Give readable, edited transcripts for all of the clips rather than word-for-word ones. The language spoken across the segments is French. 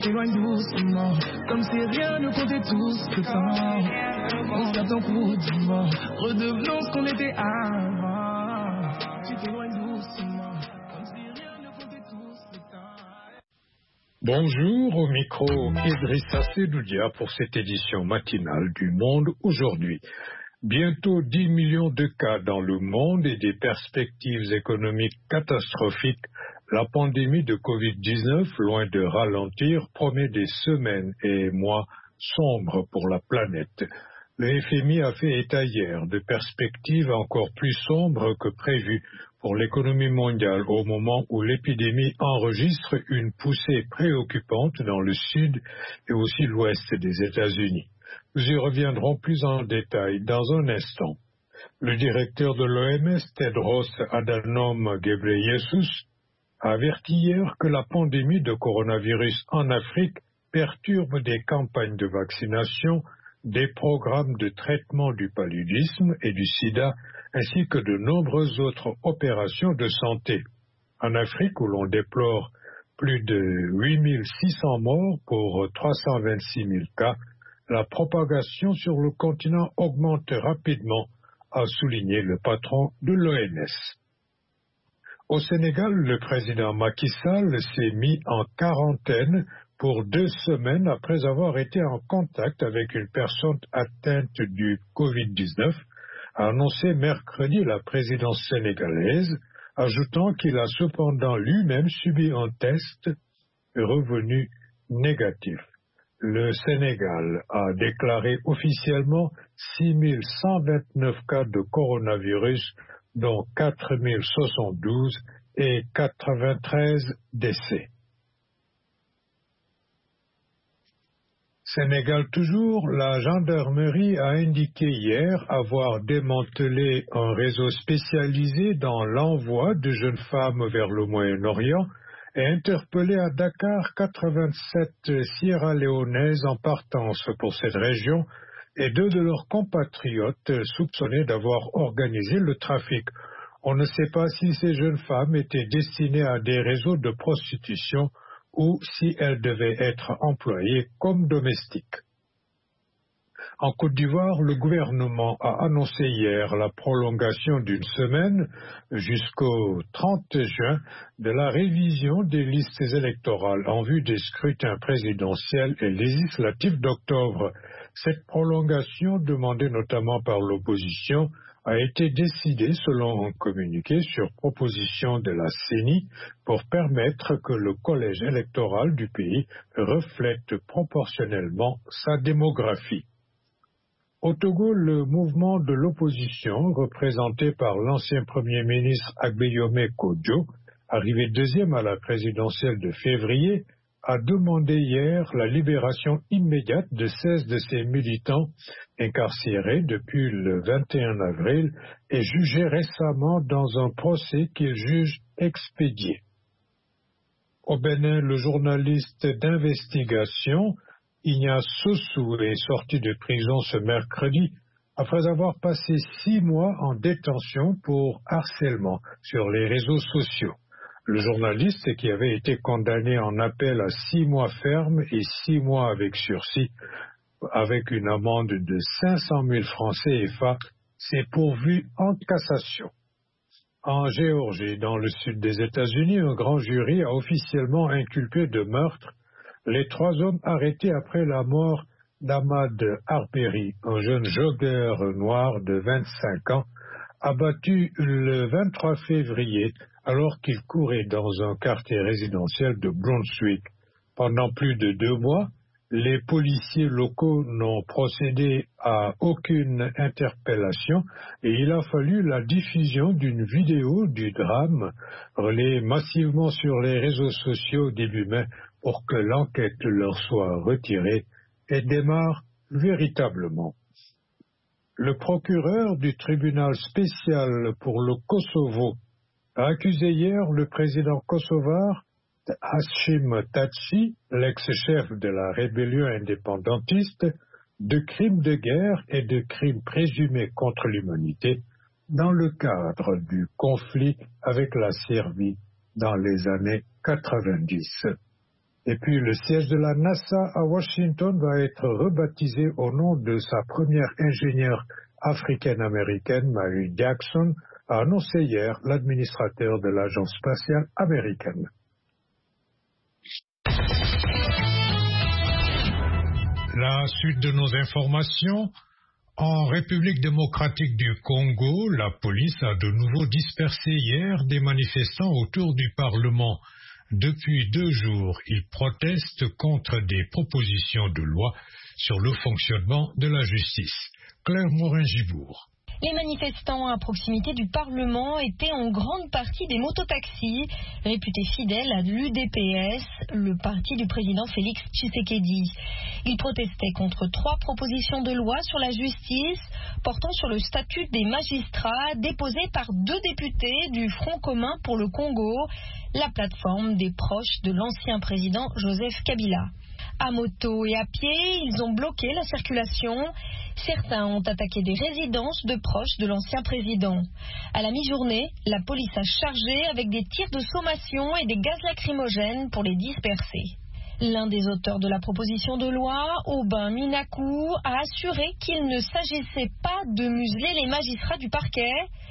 T'éloignes doucement, comme si rien ne comptait tout ce temps. On se garde en coup du vent, redevenons ce qu'on était avant. Tu t'éloignes doucement, comme si rien ne comptait tout ce temps. Bonjour, au micro Idrissa Sedoudia pour cette édition matinale du Monde aujourd'hui. Bientôt 10 millions de cas dans le monde et des perspectives économiques catastrophiques, la pandémie de Covid-19, loin de ralentir, promet des semaines et mois sombres pour la planète. Le FMI a fait état hier de perspectives encore plus sombres que prévues pour l'économie mondiale au moment où l'épidémie enregistre une poussée préoccupante dans le sud et aussi l'ouest des États-Unis. Nous y reviendrons plus en détail dans un instant. Le directeur de l'OMS, Tedros Adhanom Ghebreyesus, a averti hier que la pandémie de coronavirus en Afrique perturbe des campagnes de vaccination, des programmes de traitement du paludisme et du sida, ainsi que de nombreuses autres opérations de santé. En Afrique, où l'on déplore plus de 8 600 morts pour 326 000 cas, la propagation sur le continent augmente rapidement, a souligné le patron de l'OMS. Au Sénégal, le président Macky Sall s'est mis en quarantaine pour 2 semaines après avoir été en contact avec une personne atteinte du Covid-19, a annoncé mercredi la présidence sénégalaise, ajoutant qu'il a cependant lui-même subi un test revenu négatif. Le Sénégal a déclaré officiellement 6 129 cas de coronavirus, dont 4 072 et 93 décès. Sénégal toujours, la gendarmerie a indiqué hier avoir démantelé un réseau spécialisé dans l'envoi de jeunes femmes vers le Moyen-Orient et interpellé à Dakar 87 Sierra-Léonaises en partance pour cette région et 2 de leurs compatriotes soupçonnés d'avoir organisé le trafic. On ne sait pas si ces jeunes femmes étaient destinées à des réseaux de prostitution ou si elles devaient être employées comme domestiques. En Côte d'Ivoire, le gouvernement a annoncé hier la prolongation d'une semaine jusqu'au 30 juin de la révision des listes électorales en vue des scrutins présidentiels et législatifs d'octobre. Cette prolongation, demandée notamment par l'opposition, a été décidée selon un communiqué sur proposition de la CENI pour permettre que le collège électoral du pays reflète proportionnellement sa démographie. Au Togo, le mouvement de l'opposition, représenté par l'ancien Premier ministre Agbeyome Kodjo, arrivé 2e à la présidentielle de février, a demandé hier la libération immédiate de 16 de ses militants incarcérés depuis le 21 avril et jugés récemment dans un procès qu'il juge expédié. Au Bénin, le journaliste d'investigation Ignace Sossou est sorti de prison ce mercredi après avoir passé 6 mois en détention pour harcèlement sur les réseaux sociaux. Le journaliste, qui avait été condamné en appel à 6 mois ferme et 6 mois avec sursis, avec une amende de 500 000 francs CFA, s'est pourvu en cassation. En Géorgie, dans le sud des États-Unis, un grand jury a officiellement inculpé de meurtre les 3 hommes arrêtés après la mort d'Ahmad Arbery, un jeune joggeur noir de 25 ans, abattu le 23 février alors qu'il courait dans un quartier résidentiel de Brunswick. Pendant plus de 2 mois, les policiers locaux n'ont procédé à aucune interpellation et il a fallu la diffusion d'une vidéo du drame relayée massivement sur les réseaux sociaux début mai pour que l'enquête leur soit retirée et démarre véritablement. Le procureur du tribunal spécial pour le Kosovo a accusé hier le président kosovar Hashim Thaçi, l'ex-chef de la rébellion indépendantiste, de crimes de guerre et de crimes présumés contre l'humanité dans le cadre du conflit avec la Serbie dans les années 90. Et puis le siège de la NASA à Washington va être rebaptisé au nom de sa première ingénieure africaine-américaine, Mary Jackson, a annoncé hier l'administrateur de l'Agence spatiale américaine. La suite de nos informations. En République démocratique du Congo, la police a de nouveau dispersé hier des manifestants autour du Parlement. Depuis 2 jours, ils protestent contre des propositions de loi sur le fonctionnement de la justice. Claire Morin-Gibourg. Les manifestants à proximité du Parlement étaient en grande partie des mototaxis, réputés fidèles à l'UDPS, le parti du président Félix Tshisekedi. Ils protestaient contre 3 propositions de loi sur la justice, portant sur le statut des magistrats, déposées par 2 députés du Front commun pour le Congo, la plateforme des proches de l'ancien président Joseph Kabila. À moto et à pied, ils ont bloqué la circulation. Certains ont attaqué des résidences de proches de l'ancien président. À la mi-journée, la police a chargé avec des tirs de sommation et des gaz lacrymogènes pour les disperser. L'un des auteurs de la proposition de loi, Aubin Minakou, a assuré qu'il ne s'agissait pas de museler les magistrats du parquet.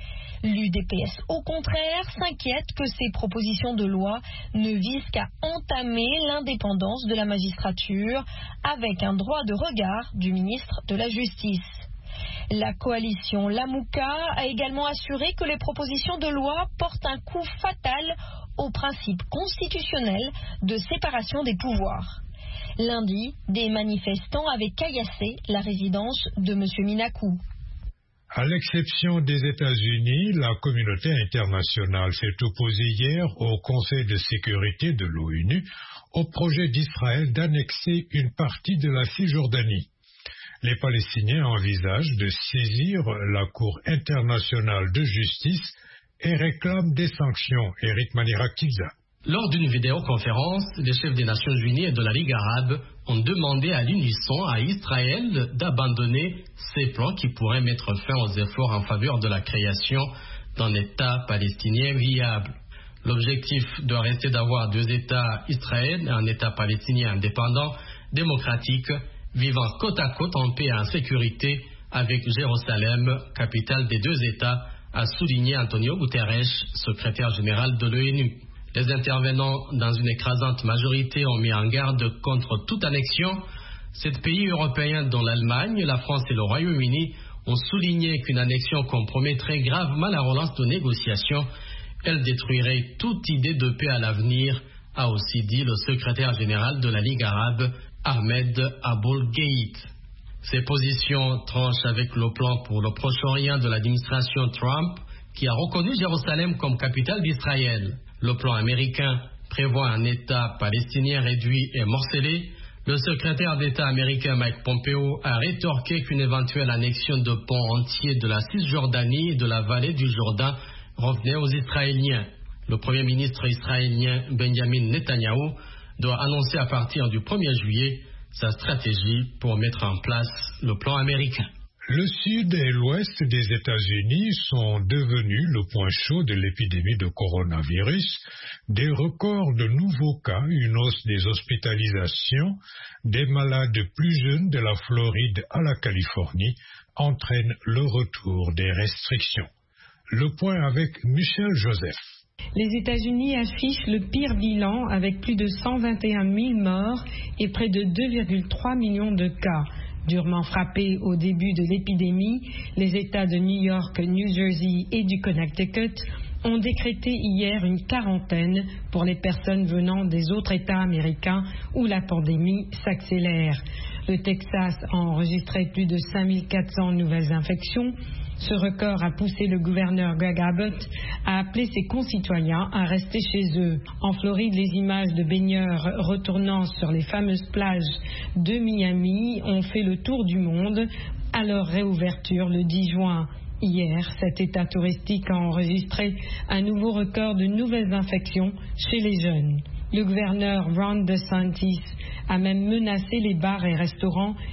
L'UDPS, au contraire, s'inquiète que ces propositions de loi ne visent qu'à entamer l'indépendance de la magistrature avec un droit de regard du ministre de la Justice. La coalition Lamouka a également assuré que les propositions de loi portent un coup fatal au principe constitutionnel de séparation des pouvoirs. Lundi, des manifestants avaient caillassé la résidence de M. Minakou. À l'exception des États-Unis, la communauté internationale s'est opposée hier au Conseil de sécurité de l'ONU au projet d'Israël d'annexer une partie de la Cisjordanie. Les Palestiniens envisagent de saisir la Cour internationale de justice et réclament des sanctions. Eric Manirakiza. Lors d'une vidéoconférence, les chefs des Nations Unies et de la Ligue arabe ont demandé à l'unisson à Israël d'abandonner ces plans qui pourraient mettre fin aux efforts en faveur de la création d'un État palestinien viable. L'objectif doit rester d'avoir 2 États, Israël et un État palestinien indépendant, démocratique, vivant côte à côte en paix et en sécurité avec Jérusalem, capitale des 2 États, a souligné Antonio Guterres, secrétaire général de l'ONU. Les intervenants, dans une écrasante majorité, ont mis en garde contre toute annexion. 7 pays européens, dont l'Allemagne, la France et le Royaume-Uni, ont souligné qu'une annexion compromettrait gravement la relance de négociations. Elle détruirait toute idée de paix à l'avenir, a aussi dit le secrétaire général de la Ligue arabe, Ahmed Aboul-Gheit. Ces positions tranchent avec le plan pour le Proche-Orient de l'administration Trump, qui a reconnu Jérusalem comme capitale d'Israël. Le plan américain prévoit un État palestinien réduit et morcelé. Le secrétaire d'État américain Mike Pompeo a rétorqué qu'une éventuelle annexion de pans entiers de la Cisjordanie et de la vallée du Jourdain revenait aux Israéliens. Le Premier ministre israélien Benjamin Netanyahou doit annoncer à partir du 1er juillet sa stratégie pour mettre en place le plan américain. Le sud et l'ouest des États-Unis sont devenus le point chaud de l'épidémie de coronavirus. Des records de nouveaux cas, une hausse des hospitalisations, des malades plus jeunes de la Floride à la Californie entraînent le retour des restrictions. Le point avec Michel Joseph. Les États-Unis affichent le pire bilan avec plus de 121 000 morts et près de 2,3 millions de cas. Durement frappés au début de l'épidémie, les États de New York, New Jersey et du Connecticut ont décrété hier une quarantaine pour les personnes venant des autres États américains où la pandémie s'accélère. Le Texas a enregistré plus de 5 400 nouvelles infections. Ce record a poussé le gouverneur Greg Abbott à appeler ses concitoyens à rester chez eux. En Floride, les images de baigneurs retournant sur les fameuses plages de Miami ont fait le tour du monde à leur réouverture le 10 juin. Hier, cet état touristique a enregistré un nouveau record de nouvelles infections chez les jeunes. Le gouverneur Ron DeSantis a même menacé les bars et restaurants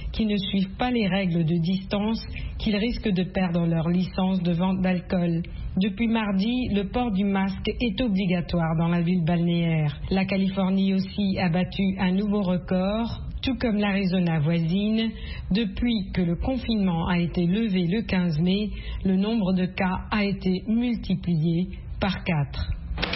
qui ne suivent pas les règles de distance qu'ils risquent de perdre leur licence de vente d'alcool. Depuis mardi, le port du masque est obligatoire dans la ville balnéaire. La Californie aussi a battu un nouveau record, tout comme l'Arizona voisine. Depuis que le confinement a été levé le 15 mai, le nombre de cas a été multiplié par 4.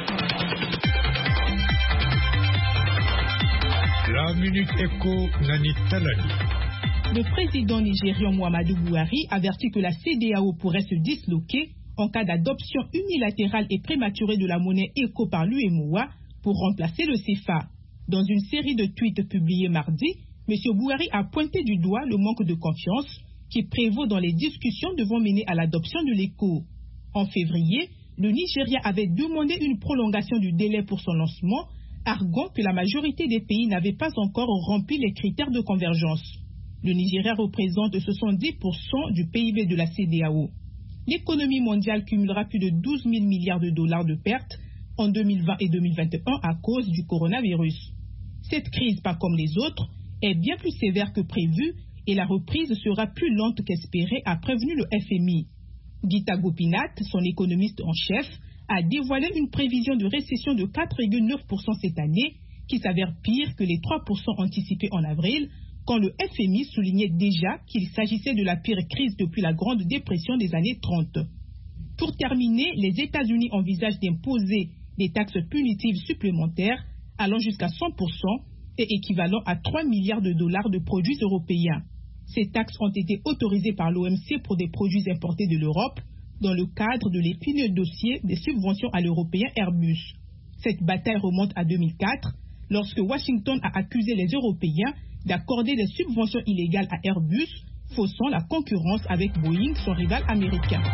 La Minute Éco, Nani Talani. Le président nigérian Muhammadu Buhari avertit que la CEDEAO pourrait se disloquer en cas d'adoption unilatérale et prématurée de la monnaie éco par l'UEMOA pour remplacer le CFA. Dans une série de tweets publiés mardi, M. Buhari a pointé du doigt le manque de confiance qui prévaut dans les discussions devant mener à l'adoption de l'éco. En février, le Nigeria avait demandé une prolongation du délai pour son lancement, arguant que la majorité des pays n'avaient pas encore rempli les critères de convergence. Le Nigeria représente 70% du PIB de la CEDEAO. L'économie mondiale cumulera plus de 12 000 milliards de dollars de pertes en 2020 et 2021 à cause du coronavirus. Cette crise, pas comme les autres, est bien plus sévère que prévu et la reprise sera plus lente qu'espérée, a prévenu le FMI. Gita Gopinath, son économiste en chef, a dévoilé une prévision de récession de 4,9% cette année, qui s'avère pire que les 3% anticipés en avril, quand le FMI soulignait déjà qu'il s'agissait de la pire crise depuis la Grande Dépression des années 30. Pour terminer, les États-Unis envisagent d'imposer des taxes punitives supplémentaires allant jusqu'à 100% et équivalent à 3 milliards de dollars de produits européens. Ces taxes ont été autorisées par l'OMC pour des produits importés de l'Europe dans le cadre de l'épineux dossier des subventions à l'européen Airbus. Cette bataille remonte à 2004, lorsque Washington a accusé les Européens d'accorder des subventions illégales à Airbus, faussant la concurrence avec Boeing, son rival américain.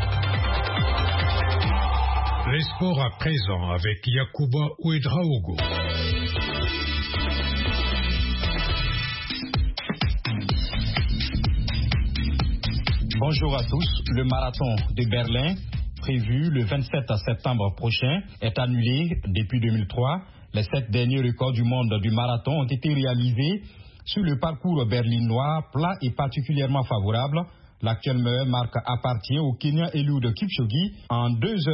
Les sports à présent avec Yacouba Ouedraogo. Bonjour à tous. Le marathon de Berlin, prévu le 27 septembre prochain, est annulé depuis 2003. Les 7 derniers records du monde du marathon ont été réalisés sur le parcours berlinois, plat et particulièrement favorable. L'actuel meilleur marque appartient au Kenyan Eliud Kipchoge en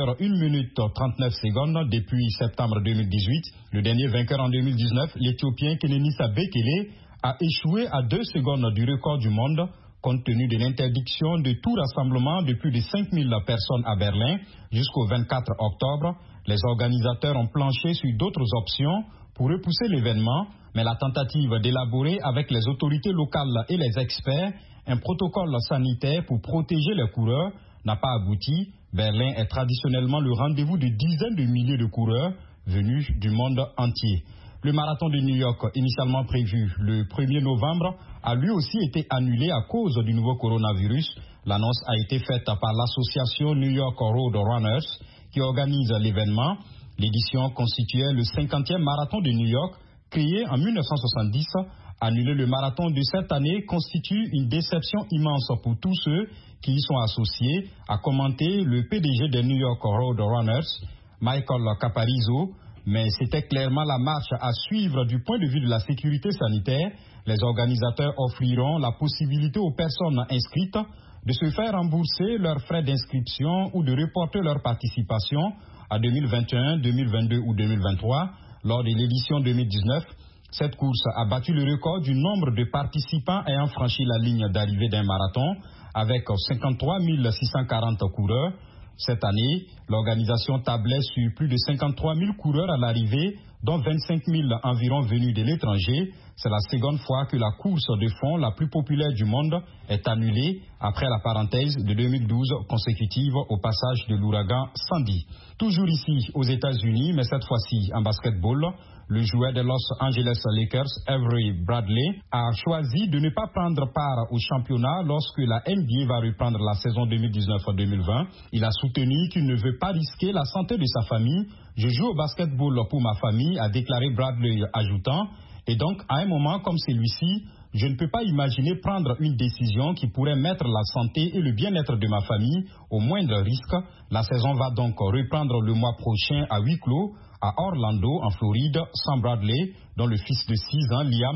2h1:39 depuis septembre 2018. Le dernier vainqueur en 2019, l'Éthiopien Kenenisa Bekele, a échoué à 2 secondes du record du monde. Compte tenu de l'interdiction de tout rassemblement de plus de 5000 personnes à Berlin jusqu'au 24 octobre, les organisateurs ont planché sur d'autres options pour repousser l'événement, mais la tentative d'élaborer avec les autorités locales et les experts un protocole sanitaire pour protéger les coureurs n'a pas abouti. Berlin est traditionnellement le rendez-vous de dizaines de milliers de coureurs venus du monde entier. Le marathon de New York, initialement prévu le 1er novembre, a lui aussi été annulé à cause du nouveau coronavirus. L'annonce a été faite par l'association New York Road Runners qui organise l'événement. L'édition constituait le 50e marathon de New York, créé en 1970. Annuler le marathon de cette année constitue une déception immense pour tous ceux qui y sont associés, a commenté le PDG des New York Road Runners, Michael Caparizo. Mais c'était clairement la marche à suivre du point de vue de la sécurité sanitaire. Les organisateurs offriront la possibilité aux personnes inscrites de se faire rembourser leurs frais d'inscription ou de reporter leur participation à 2021, 2022 ou 2023. Lors de l'édition 2019, cette course a battu le record du nombre de participants ayant franchi la ligne d'arrivée d'un marathon avec 53 640 coureurs. Cette année, l'organisation tablait sur plus de 53 000 coureurs à l'arrivée, dont 25 000 environ venus de l'étranger. C'est la seconde fois que la course de fond la plus populaire du monde est annulée après la parenthèse de 2012 consécutive au passage de l'ouragan Sandy. Toujours ici aux États-Unis, mais cette fois-ci en basketball, le joueur des Los Angeles Lakers, Avery Bradley, a choisi de ne pas prendre part au championnat lorsque la NBA va reprendre la saison 2019-2020. Il a soutenu qu'il ne veut pas risquer la santé de sa famille. Je joue au basketball pour ma famille, a déclaré Bradley, ajoutant, et donc à un moment comme celui-ci, je ne peux pas imaginer prendre une décision qui pourrait mettre la santé et le bien-être de ma famille au moindre risque. La saison va donc reprendre le mois prochain à huis clos à Orlando, en Floride, sans Bradley, dont le fils de 6 ans, Liam,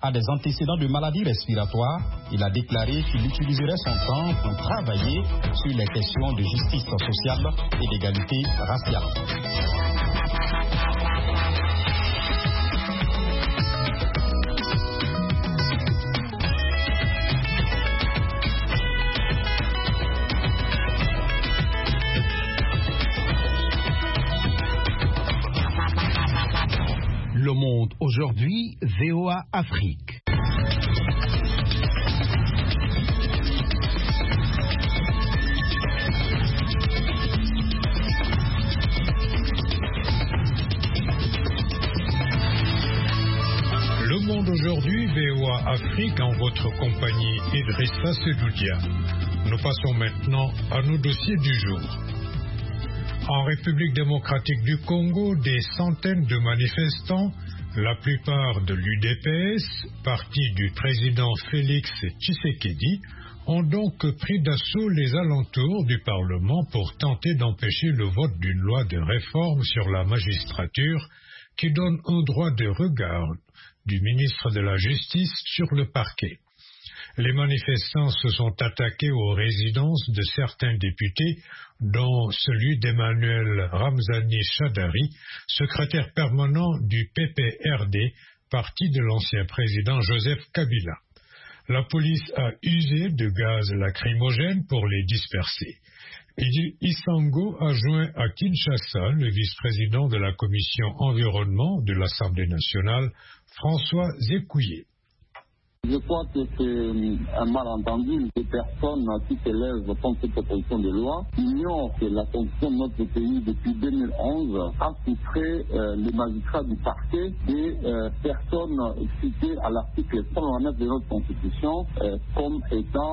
a des antécédents de maladies respiratoires. Il a déclaré qu'il utiliserait son temps pour travailler sur les questions de justice sociale et d'égalité raciale. Le Monde aujourd'hui, VOA Afrique. Le Monde aujourd'hui, VOA Afrique, en votre compagnie Idrissa Sedoudia. Nous passons maintenant à nos dossiers du jour. En République démocratique du Congo, des centaines de manifestants, la plupart de l'UDPS, parti du président Félix Tshisekedi, ont donc pris d'assaut les alentours du Parlement pour tenter d'empêcher le vote d'une loi de réforme sur la magistrature qui donne un droit de regard du ministre de la Justice sur le parquet. Les manifestants se sont attaqués aux résidences de certains députés, dont celui d'Emmanuel Ramzani Chadari, secrétaire permanent du PPRD, parti de l'ancien président Joseph Kabila. La police a usé de gaz lacrymogène pour les disperser. Isango a joint à Kinshasa le vice-président de la commission environnement de l'Assemblée nationale, François Zekouye. Je crois que c'est un malentendu. Les personnes qui s'élèvent contre cette proposition de loi ignorent que la constitution de notre pays depuis 2011 a soustré les magistrats du parquet des personnes citées à l'article 129 de notre constitution comme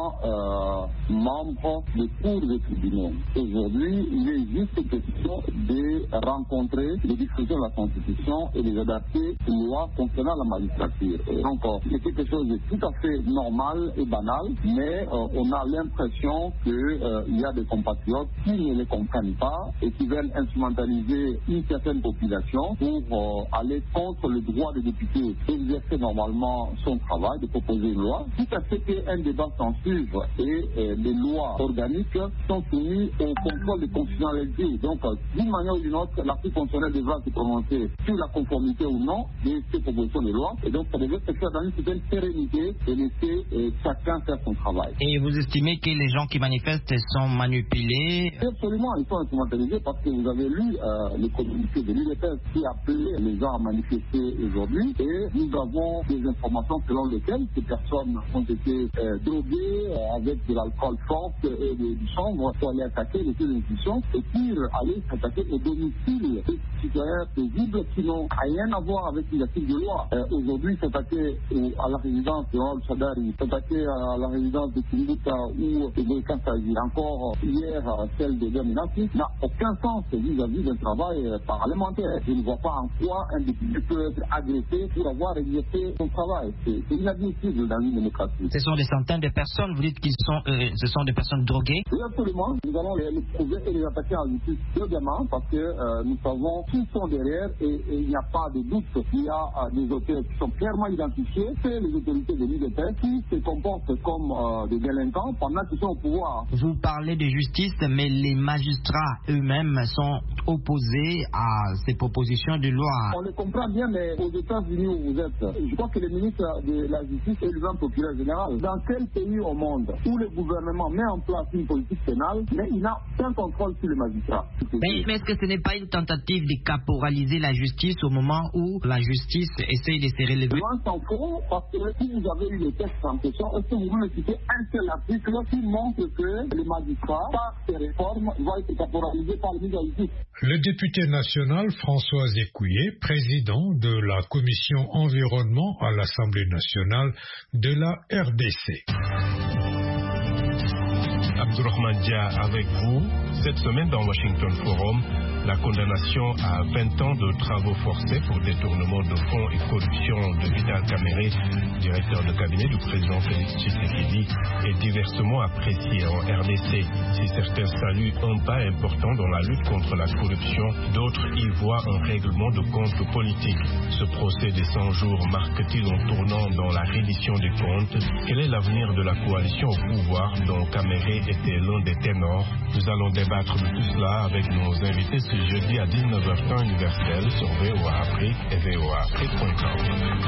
étant membres des cours des tribunaux. Aujourd'hui, il est juste question de rencontrer les dispositions de la constitution et les adapter aux lois concernant la magistrature. Et donc, c'est quelque chose de tout à fait normal et banal, mais on a l'impression qu'il y a des compatriotes qui ne les comprennent pas et qui veulent instrumentaliser une certaine population pour aller contre le droit des députés d'exercer normalement son travail, de proposer une loi, tout à fait qu'un débat s'en suive et les lois organiques sont soumises au contrôle de constitutionnalité. Donc, d'une manière ou d'une autre, l'article constitutionnel devra se prononcer sur la conformité ou non de ces propositions de loi, et donc ça devrait se faire dans une certaine sérénité et laisser chacun faire son travail. Et vous estimez que les gens qui manifestent sont manipulés? Absolument, ils sont instrumentalisés parce que vous avez lu le communiqué de l'UDPS qui appelait les gens à manifester aujourd'hui, et nous avons des informations selon lesquelles ces personnes ont été droguées avec de l'alcool fort et du chanvre pour aller attaquer les institutions et puis aller s'attaquer au domicile des citoyens paisibles qui n'ont rien à voir avec l'article de loi. Aujourd'hui, s'attaquer à la résidence de Al Chadari, s'attaquer à la résidence de Kimbuta ou de Boykan Saïdi, encore hier celle de Dominati, n'a aucun sens vis-à-vis d'un travail parlementaire. Je ne vois pas en quoi un député peut être agressé pour avoir exercé son travail. C'est inadmissible dans une démocratie. Ce sont des centaines de personnes, vous dites ce sont des personnes droguées? Oui, absolument. Nous allons les prouver et les attaquer en justice également parce que nous savons qui sont derrière et il n'y a pas de doute. Il y a des auteurs qui sont clairement identifiés, c'est les autorités de l'UDPS qui se comportent comme des délinquants pendant qu'ils sont au pouvoir. Vous parlez de justice, mais les magistrats eux-mêmes sont opposés à ces propositions de loi. On le comprend bien, mais aux États-Unis où vous êtes, je crois que le ministre de la Justice est le grand procureur général. Dans quel pays au monde où le gouvernement met en place une politique pénale, mais il n'a aucun contrôle sur les magistrats? Mais est-ce que ce n'est pas une tentative de caporaliser la justice au moment où la justice essaye de se relever? Loin s'en faut, parce que si vous avez eu les textes en question, est-ce que vous pouvez me citer un seul article qui montre que les magistrats, par ces réformes, vont être caporalisés par le ministre de la Justice? Le député national François Zekouye, président de la commission environnement à l'Assemblée nationale de la RDC. Abdourahmane Dia avec vous, cette semaine dans Washington Forum, La condamnation à 20 ans de travaux forcés pour détournement de fonds et corruption de Vital Kamerhe, directeur de cabinet du président Félix Tshisekedi, est diversement appréciée en RDC. Si certains saluent un pas important dans la lutte contre la corruption, d'autres y voient un règlement de comptes politique. Ce procès des 100 jours marque-t-il un tournant dans la reddition des comptes? Quel est l'avenir de la coalition au pouvoir dont Kamerhe était l'un des ténors? Nous allons débattre de tout cela avec nos invités ce jeudi à 19h temps universel sur VOA Afrique et voaafrique.com.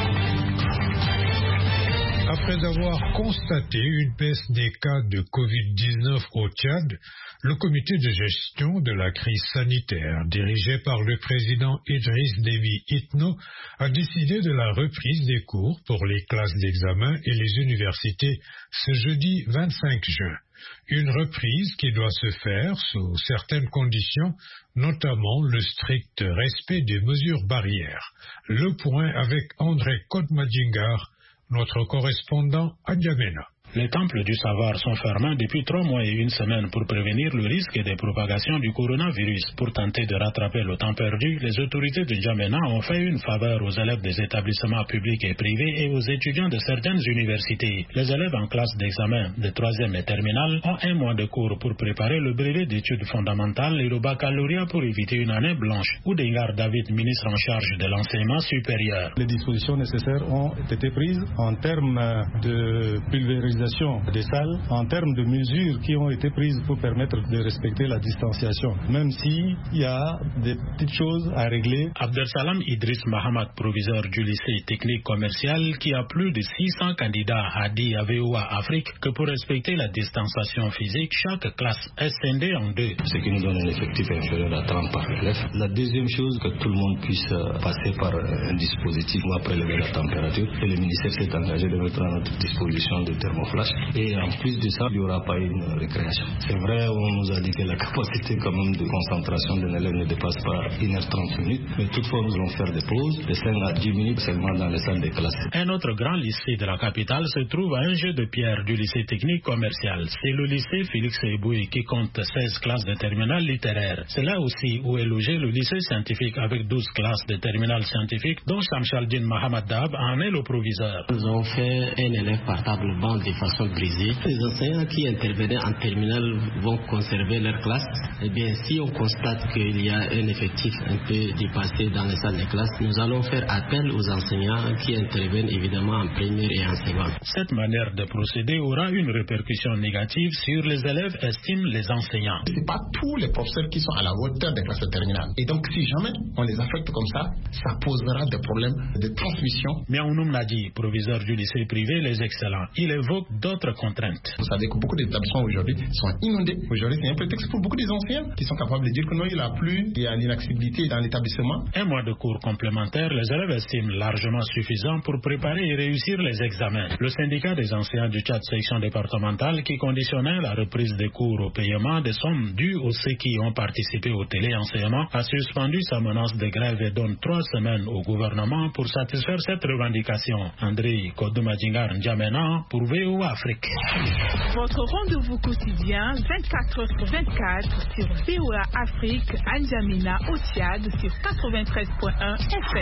Après avoir constaté une baisse des cas de Covid-19 au Tchad, le comité de gestion de la crise sanitaire, dirigé par le président Idriss Déby Itno, a décidé de la reprise des cours pour les classes d'examen et les universités ce jeudi 25 juin. Une reprise qui doit se faire sous certaines conditions, notamment le strict respect des mesures barrières. Le point avec André Kodmadjingar, notre correspondant à N'Djamena. Les temples du savoir sont fermés depuis 3 mois et 1 semaine pour prévenir le risque de propagation du coronavirus. Pour tenter de rattraper le temps perdu, les autorités de N'Djamena ont fait une faveur aux élèves des établissements publics et privés et aux étudiants de certaines universités. Les élèves en classe d'examen de 3e et terminale ont 1 mois de cours pour préparer le brevet d'études fondamentales et le baccalauréat pour éviter une année blanche. Oudingar David, ministre en charge de l'enseignement supérieur. Les dispositions nécessaires ont été prises en termes de pulvérisation des salles, en termes de mesures qui ont été prises pour permettre de respecter la distanciation, même s'il y a des petites choses à régler. Abdelsalam Idriss Mahamad, proviseur du lycée technique commercial qui a plus de 600 candidats, a dit à VOA Afrique que pour respecter la distanciation physique, chaque classe est scindée en 2. Ce qui nous donne un effectif inférieur à 30 par élève. La deuxième chose, que tout le monde puisse passer par un dispositif pour prélever la température. Et le ministère s'est engagé de mettre à notre disposition de thermoflash. Et en plus de ça, il n'y aura pas une récréation. C'est vrai, on nous a dit que la capacité quand même de concentration d'un élève ne dépasse pas 1h30 minutes. Mais toutefois, nous allons faire des pauses de 5 à 10 minutes seulement dans les salles de classe. Un autre grand lycée de la capitale se trouve à un jeu de pierre du lycée technique commercial. C'est le lycée Félix Eboué qui compte 16 classes de terminale littéraire. C'est là aussi où est logé le lycée scientifique avec 12 classes de terminale scientifique dont Shamshaldin Mahamad Dab en est le proviseur. Nous avons fait un élève par tablement de façon brisée. Les enseignants qui intervenaient en terminale vont conserver leur classe. Eh bien, si on constate qu'il y a un effectif un peu dépassé dans les salles de classe, nous allons faire appel aux enseignants qui interviennent évidemment en première et en seconde. Cette manière de procéder aura une répercussion négative sur les élèves, estiment les enseignants. Ce n'est pas tous les professeurs qui sont à la hauteur des classes de terminale. Et donc, si jamais on les affecte comme ça posera des problèmes de transmission. Miaounoum Nadi, proviseur du lycée privé Les Excellents, il évoque d'autres contraintes. Vous savez que beaucoup d'établissements aujourd'hui sont inondés. Aujourd'hui, c'est un prétexte pour beaucoup des enseignants qui sont capables de dire que non, il n'y a plus, il y a une inaccessibilité dans l'établissement. 1 mois de cours complémentaires, les élèves estiment largement suffisant pour préparer et réussir les examens. Le syndicat des enseignants du Tchad section départementale qui conditionnait la reprise des cours au paiement des sommes dues aux ceux qui ont participé au téléenseignement a suspendu sa menace de grève et donne 3 semaines au gouvernement pour satisfaire cette revendication. André Kodmadjingar N'Djamena pour VOA Afrique. Votre rendez-vous quotidien 24h/24 sur VOA Afrique à N'Djamena au Tchad sur 93.1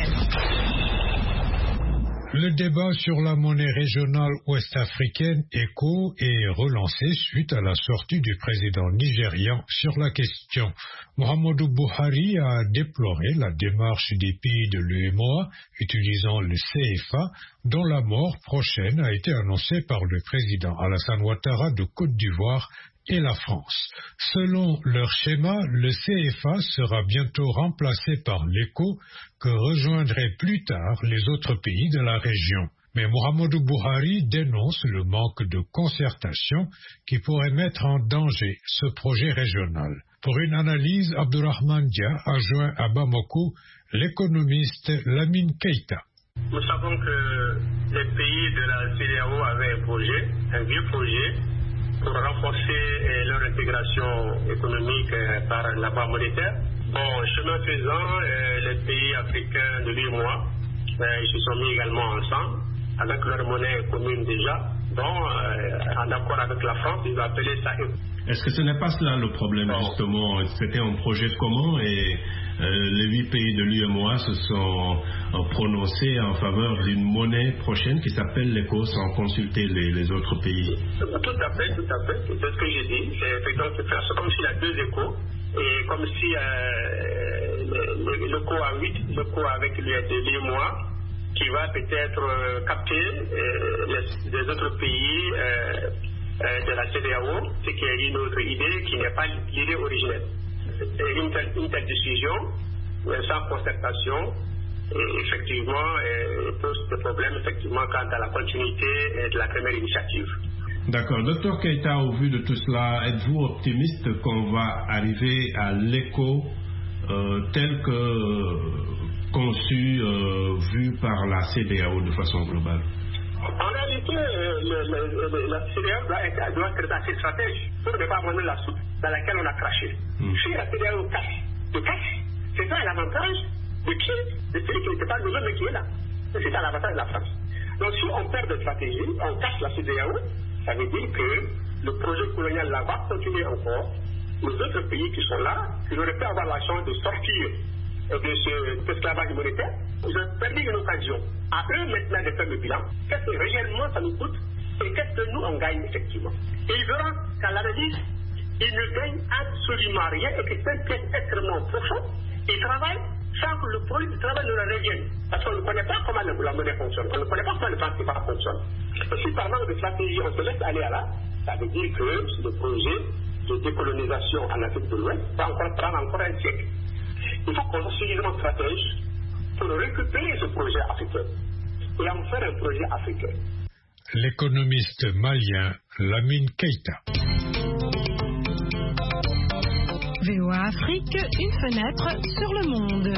FM. Le débat sur la monnaie régionale ouest-africaine ECO est relancé suite à la sortie du président nigérian sur la question. Muhammadu Buhari a déploré la démarche des pays de l'UEMOA utilisant le CFA, dont la mort prochaine a été annoncée par le président Alassane Ouattara de Côte d'Ivoire et la France. Selon leur schéma, le CFA sera bientôt remplacé par l'ECO que rejoindraient plus tard les autres pays de la région. Mais Muhammadu Buhari dénonce le manque de concertation qui pourrait mettre en danger ce projet régional. Pour une analyse, Abdourahmane Dia a joint à Bamako l'économiste Lamine Keita. Nous savons que les pays de la CEDEAO avaient un projet, un vieux projet, pour renforcer leur intégration économique par la base monétaire. Bon, chemin faisant, les pays africains de l'UEMOA, ils se sont mis également ensemble, avec leur monnaie commune déjà. Donc, en accord avec la France, ils ont appelé ça ECO. Est-ce que ce n'est pas cela le problème, justement? C'était un projet commun et les 8 pays de l'UEMOA se sont prononcés en faveur d'une monnaie prochaine qui s'appelle l'ECO sans consulter les autres pays. Tout à fait. C'est ce que j'ai dit. C'est comme s'il y a 2 échos et comme si l'ECO a 8, l'ECO avec l'UEMOA qui va peut-être capter les autres pays de la CEDEAO, ce qui est une autre idée qui n'est pas l'idée originelle. Une telle décision, sans concertation, effectivement, pose des problèmes effectivement quant à la continuité de la première initiative. D'accord. Docteur Keïta, au vu de tout cela, êtes-vous optimiste qu'on va arriver à l'ECO tel que conçu, vu par la CEDEAO de façon globale? En réalité, la CEDEAO doit être assez stratège pour ne pas abandonner la soupe dans laquelle on a craché. Si la CEDEAO cache, c'est ça l'avantage de qui? De celui qui n'était pas nous-mêmes mais qui est là. C'est ça l'avantage de la France. Donc si on perd de stratégie, on cache la CEDEAO, ça veut dire que le projet colonial là va continuer encore. Les autres pays qui sont là, qui auraient pu avoir la chance de sortir de cet esclavage monétaire, ils ont perdu une occasion. À eux maintenant de faire le bilan, qu'est-ce que réellement ça nous coûte et qu'est-ce que nous on gagne effectivement. Et ils verront qu'à la réalité, ils ne gagnent absolument rien et que c'est un piège extrêmement profond. Ils travaillent sans que le produit du travail ne leur revienne. Parce qu'on ne connaît pas comment la monnaie fonctionne, on ne connaît pas comment le franc CFA fonctionne. Et si par manque de stratégie on se laisse aller à là, ça veut dire que le projet de décolonisation en Afrique de l'Ouest va encore prendre encore un siècle. Il faut qu'on soit suffisamment stratège pour récupérer ce projet africain et en faire un projet africain. L'économiste malien Lamine Keïta. VOA Afrique, une fenêtre sur le monde.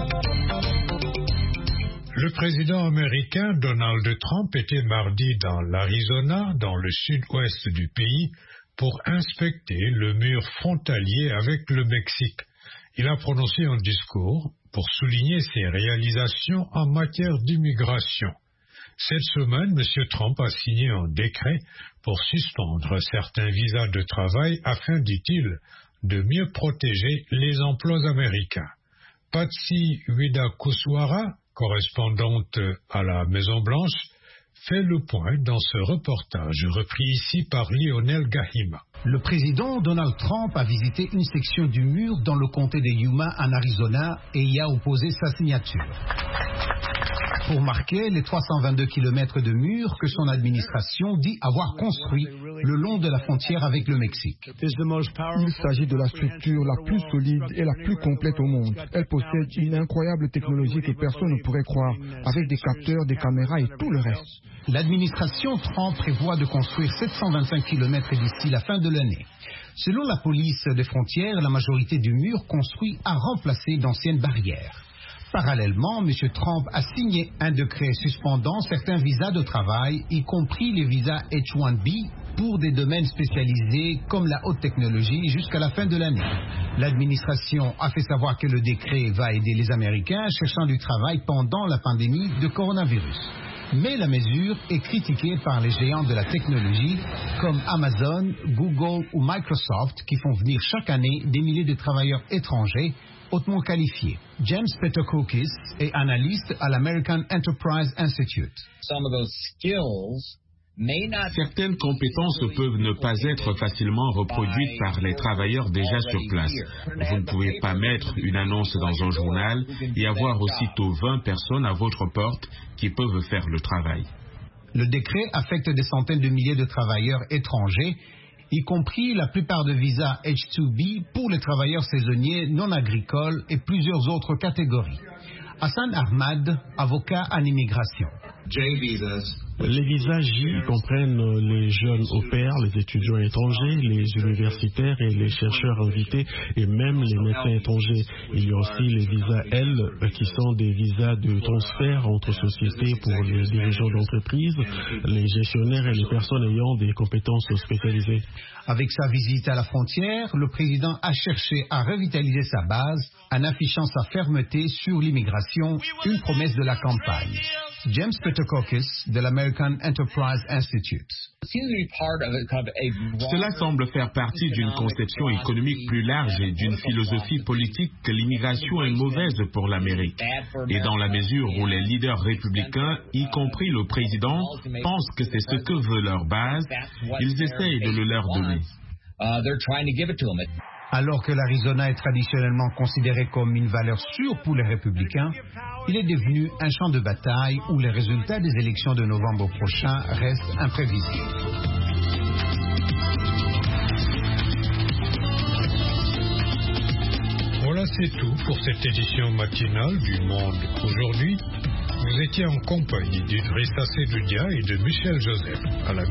Le président américain Donald Trump était mardi dans l'Arizona, dans le sud-ouest du pays, pour inspecter le mur frontalier avec le Mexique. Il a prononcé un discours pour souligner ses réalisations en matière d'immigration. Cette semaine, M. Trump a signé un décret pour suspendre certains visas de travail afin, dit-il, de mieux protéger les emplois américains. Patsy Widakuswara, correspondante à la Maison-Blanche, fait le point dans ce reportage repris ici par Lionel Gahima. Le président Donald Trump a visité une section du mur dans le comté de Yuma en Arizona et y a opposé sa signature. Pour marquer les 322 km de murs que son administration dit avoir construits le long de la frontière avec le Mexique. Il s'agit de la structure la plus solide et la plus complète au monde. Elle possède une incroyable technologie que personne ne pourrait croire, avec des capteurs, des caméras et tout le reste. L'administration Trump prévoit de construire 725 km d'ici la fin de l'année. Selon la police des frontières, la majorité du mur construit a remplacé d'anciennes barrières. Parallèlement, M. Trump a signé un décret suspendant certains visas de travail, y compris les visas H-1B, pour des domaines spécialisés comme la haute technologie jusqu'à la fin de l'année. L'administration a fait savoir que le décret va aider les Américains cherchant du travail pendant la pandémie de coronavirus. Mais la mesure est critiquée par les géants de la technologie comme Amazon, Google ou Microsoft qui font venir chaque année des milliers de travailleurs étrangers hautement qualifiés. James Petokokis est analyste à l'American Enterprise Institute. Certaines compétences peuvent ne pas être facilement reproduites par les travailleurs déjà sur place. Vous ne pouvez pas mettre une annonce dans un journal et avoir aussitôt 20 personnes à votre porte qui peuvent faire le travail. Le décret affecte des centaines de milliers de travailleurs étrangers, y compris la plupart de visas H-2B pour les travailleurs saisonniers non agricoles et plusieurs autres catégories. Hassan Ahmad, avocat en immigration. Les visas J comprennent les jeunes au pair, les étudiants étrangers, les universitaires et les chercheurs invités et même les médecins étrangers. Il y a aussi les visas L qui sont des visas de transfert entre sociétés pour les dirigeants d'entreprise, les gestionnaires et les personnes ayant des compétences spécialisées. Avec sa visite à la frontière, le président a cherché à revitaliser sa base en affichant sa fermeté sur l'immigration, une promesse de la campagne. James Petokokis de l'American Enterprise Institute. Cela semble faire partie d'une conception économique plus large et d'une philosophie politique que l'immigration est mauvaise pour l'Amérique. Et dans la mesure où les leaders républicains, y compris le président, pensent que c'est ce que veut leur base, ils essayent de le leur donner. Alors que l'Arizona est traditionnellement considéré comme une valeur sûre pour les républicains, il est devenu un champ de bataille où les résultats des élections de novembre prochain restent imprévisibles. Voilà, c'est tout pour cette édition matinale du Monde aujourd'hui. Vous étiez en compagnie d'Idrissa Seloudia et de Michel Joseph. À la